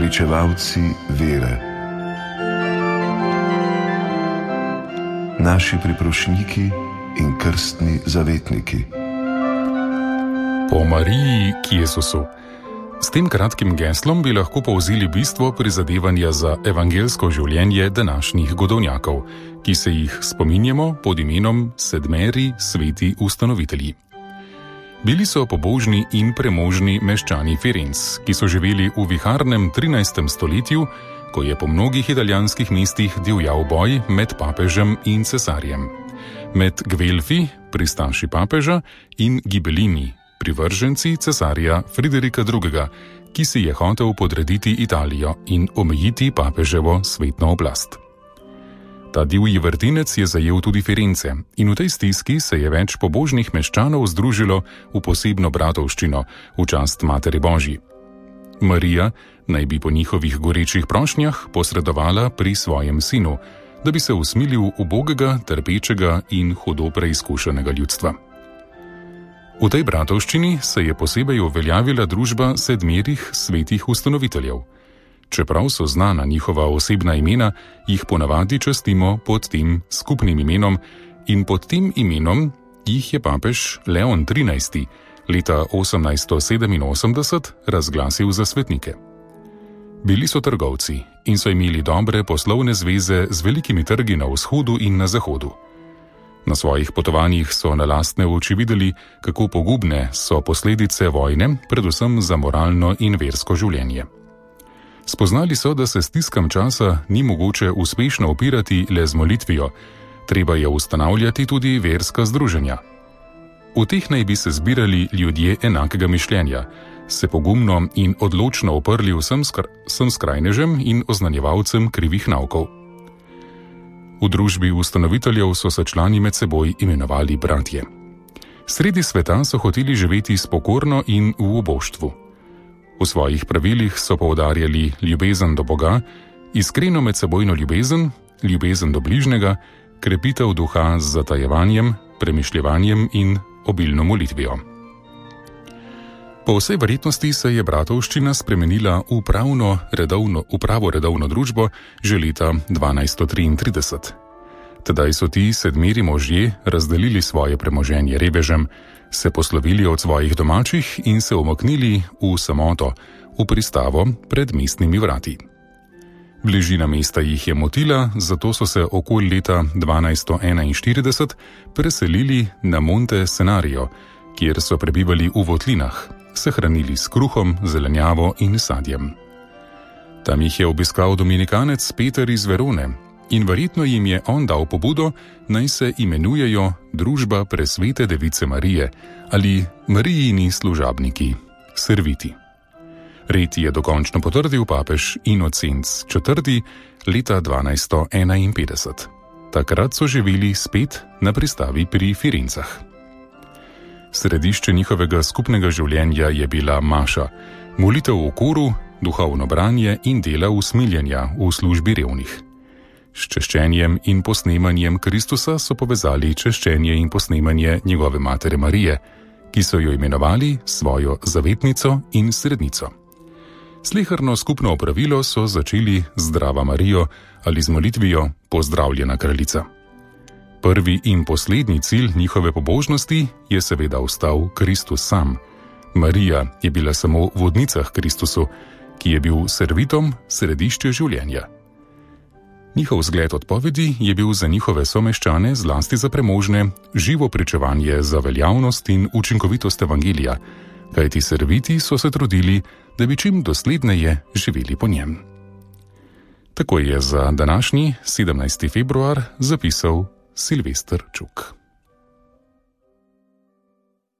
pričevalci vere, naši priprošniki in krstni zavetniki. Po Mariji k Jezusu. S tem kratkim geslom bi lahko povzeli bistvo prizadevanja za evangelsko življenje današnjih godovnjakov, ki se jih spominjamo pod imenom sedmeri sveti ustanovitelji. Bili so pobožni in premožni meščani Firenc, ki so živeli v viharnem 13. stoletju, ko je po mnogih italijanskih mestih divjal boj med papežem in cesarjem. Med Gvelfi, pristaši papeža, in Gibelini, privrženci cesarja Friderika II., ki si je hotel podrediti Italijo in omejiti papeževo svetno oblast. Ta divji vrtinec je zajel tudi Firence in v tej stiski se je več pobožnih meščanov združilo v posebno bratovščino v čast Materi Božji. Marija naj bi po njihovih gorečih prošnjah posredovala pri svojem sinu, da bi se usmilil ubogega, trpečega in hudo preizkušenega ljudstva. V tej bratovščini se je posebej uveljavila družba sedmerih svetih ustanoviteljev. Čeprav so znana njihova osebna imena, jih ponavadi častimo pod tem skupnim imenom in pod tem imenom jih je papež Leon XIII. Leta 1887 razglasil za svetnike. Bili so trgovci in so imeli dobre poslovne zveze z velikimi trgi na vzhodu in na zahodu. Na svojih potovanjih so na lastne oči videli, kako pogubne so posledice vojne, predvsem za moralno in versko življenje. Spoznali so, da se stiskam časa ni mogoče uspešno upirati le z molitvijo, treba je ustanavljati tudi verska združenja. V teh naj bi se zbirali ljudje enakega mišljenja, se pogumno in odločno oprli vsem skrajnežem in oznanjevalcem krivih naukov. V družbi ustanoviteljev so se člani med seboj imenovali bratje. Sredi sveta so hoteli živeti spokorno in v oboštvu. V svojih pravilih so poudarjali ljubezen do Boga, iskreno medsebojno ljubezen, ljubezen do bližnjega, krepitev duha z zatajevanjem, premišljevanjem in obilno molitvijo. Po vsej verjetnosti se je bratovščina spremenila v pravo redovno družbo že leta 1233. Tedaj so ti sedmeri možje razdelili svoje premoženje revežem, se poslovili od svojih domačih in se umaknili v samoto, v pristavo pred mestnimi vrati. Bližina mesta jih je motila, zato so se okoli leta 1241 preselili na Monte Senario, kjer so prebivali v votlinah, se hranili s kruhom, zelenjavo in sadjem. Tam jih je obiskal dominikanec Peter iz Verone in verjetno jim je on dal pobudo, naj se imenujejo Družba presvete Device Marije ali Marijini služabniki, serviti. Red je dokončno potrdil papež Inocenc IV. Leta 1251. Takrat so živeli spet na pristavi pri Firencah. Središče njihovega skupnega življenja je bila maša, molitev v koru, duhovno branje in dela usmiljenja v službi revnih. S češčenjem in posnemanjem Kristusa so povezali češčenje in posnemanje njegove matere Marije, ki so jo imenovali svojo zavetnico in srednico. Sleherno skupno opravilo so začeli Zdrava Marijo ali z molitvijo Pozdravljena kraljica. Prvi in poslednji cilj njihove pobožnosti je seveda ostal Kristus sam. Marija je bila samo vodnica k Kristusu, ki je bil servitom središče življenja. Njihov zgled odpovedi je bil za njihove someščane, zlasti za premožne, živo pričevanje za veljavnost in učinkovitost evangelija, kajti serviti so se trudili, da bi čim dosledneje živeli po njem. Tako je za današnji 17. februar zapisal Silvester Čuk.